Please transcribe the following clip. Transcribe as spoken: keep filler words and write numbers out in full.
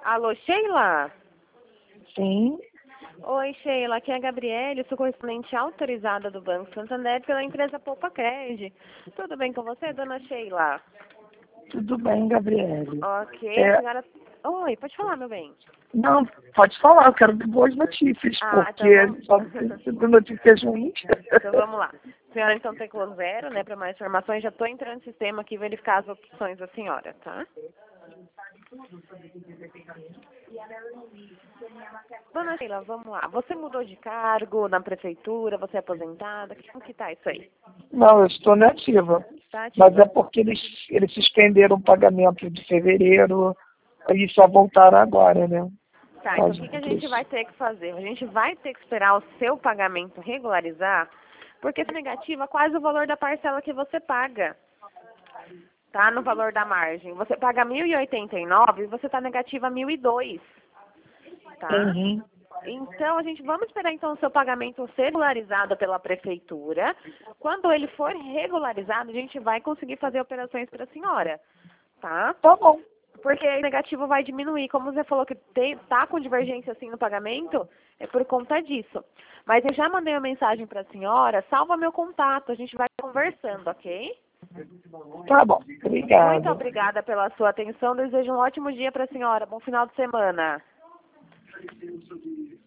Alô, Sheila? Sim. Oi, Sheila, aqui é a Gabriele, sou correspondente autorizada do Banco Santander pela empresa Poupa Cred. Tudo bem com você, dona Sheila? Tudo bem, Gabriele. Ok, a É, senhora... Oi, pode falar, meu bem. não, pode falar, eu quero boas notícias, Ah, porque então vamos... só preciso de notícias ruins. Então vamos lá. A senhora então teclou zero, né, para mais informações. Já estou entrando no sistema aqui verificar as opções da senhora, tá? Dona Sheila, vamos lá. Você mudou de cargo na prefeitura? Você é aposentada? Como que tá isso aí? Não, eu estou nativa. Tá Mas é ativa? porque eles, eles suspenderam o pagamento de fevereiro e só voltaram agora, né? Tá, então o Pode que, que a gente isso. vai ter que fazer? A gente vai ter que esperar o seu pagamento regularizar, porque se negativa quase o valor da parcela que você paga. Tá? No valor da margem. Você paga mil e oitenta e nove e você está negativa mil e dois. Tá? Uhum. Então, a gente vamos esperar então o seu pagamento ser regularizado pela prefeitura. Quando ele for regularizado, a gente vai conseguir fazer operações para a senhora. Tá? Tá bom. Porque o negativo vai diminuir. Como você falou que tem, tá com divergência assim no pagamento, é por conta disso. Mas eu já mandei uma mensagem para a senhora, salva meu contato, a gente vai conversando, ok? Tá bom. Muito Obrigado. obrigada pela sua atenção, desejo um ótimo dia para a senhora, bom final de semana.